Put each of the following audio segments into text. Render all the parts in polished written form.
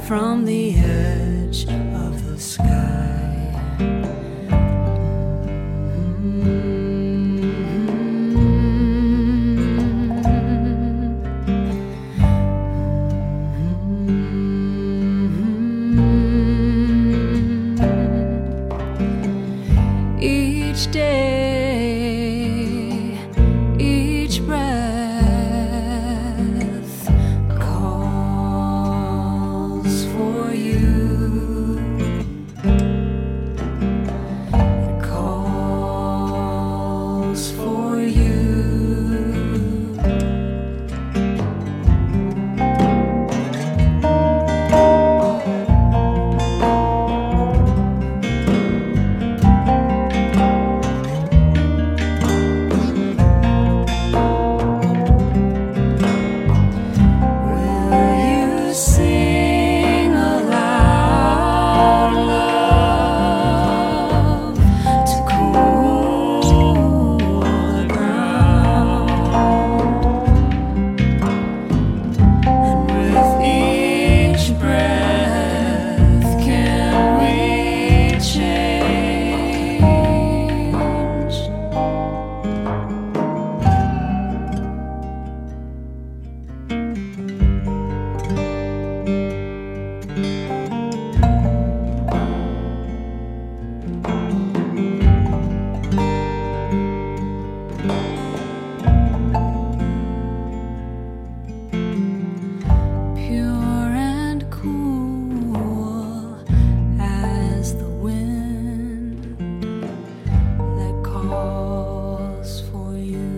from the edge of the sky. Each day, each breath calls for you. It calls for you. Sing aloud, love, to cool the ground, and with each breath can we change? Pure and cool as the wind that calls for you.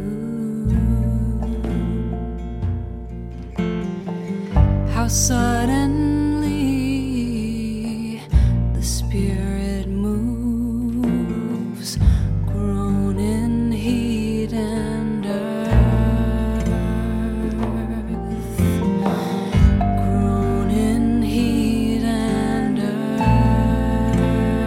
How suddenly the spirit moves, grown in heat and earth, grown in heat and earth.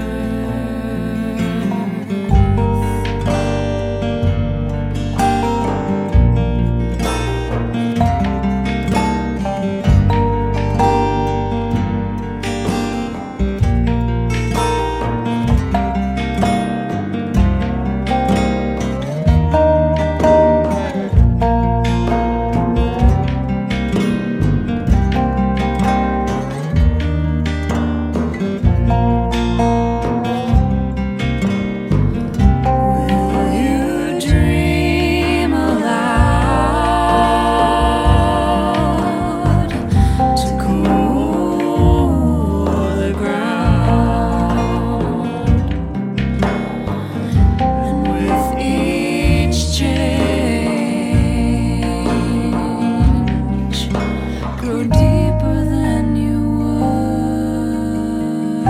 Will you dream aloud to cool the ground, and with each change grow deeper than you would?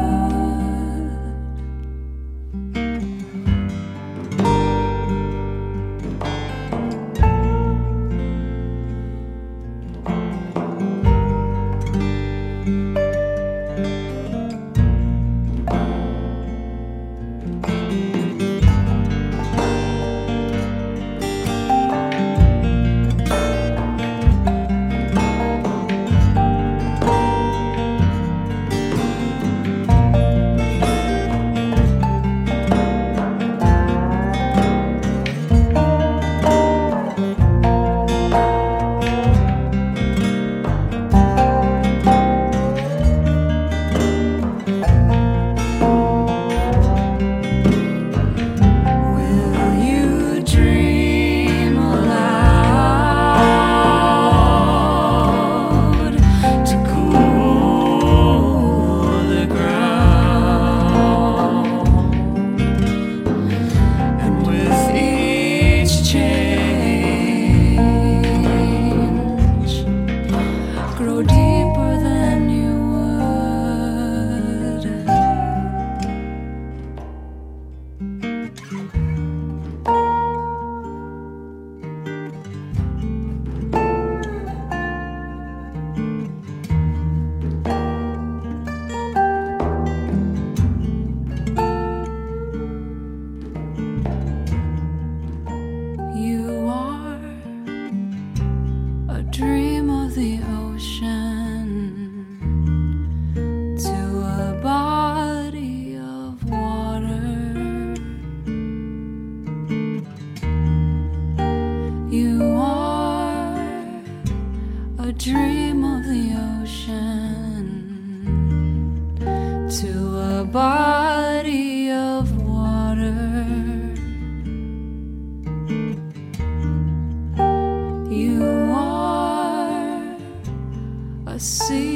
Will you dream aloud to cool the ground, and with each change grow deeper than you would? You are a dream of the ocean, a dream of the ocean to a body of water. You are a sea